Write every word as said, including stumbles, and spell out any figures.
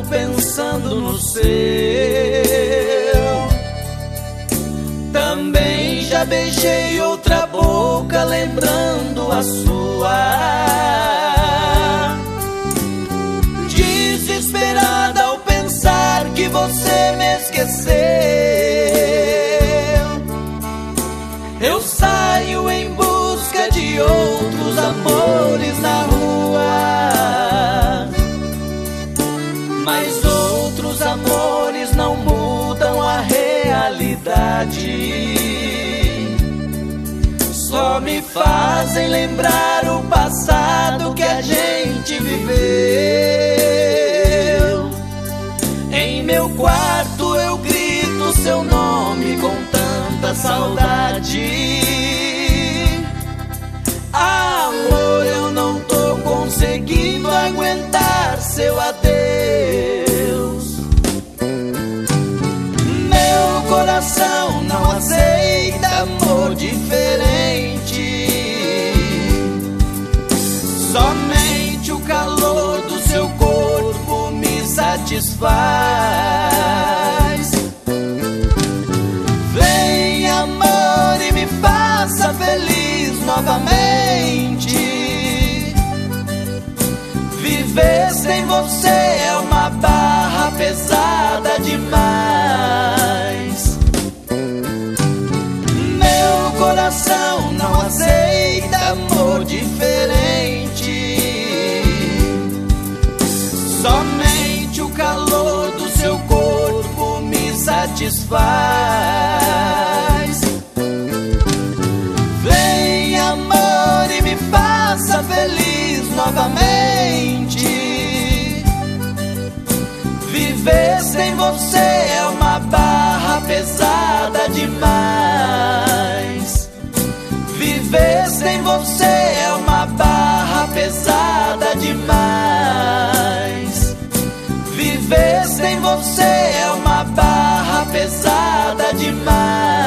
pensando no seu. Também já beijei outra boca lembrando a sua. Desesperada ao pensar que você me esqueceu, eu saio em busca de outros amores na rua. Mas outros amores não mudam a realidade, só me fazem lembrar o passado que a gente viveu. Em meu quarto eu grito seu nome com tanta saudade. Amor, eu não tô conseguindo aguentar seu adeus. Meu coração não aceita amor diferente. Somente o calor do seu corpo me satisfaz. Vem, amor, e me faça feliz novamente. Viver sem você é uma barra pesada demais. Meu coração não aceita amor diferente. Somente o calor do seu corpo me satisfaz. Vem, amor, e me faça feliz novamente. Viver sem você é uma barra pesada demais. Viver sem você é uma barra pesada demais. Viver sem você é uma barra pesada demais.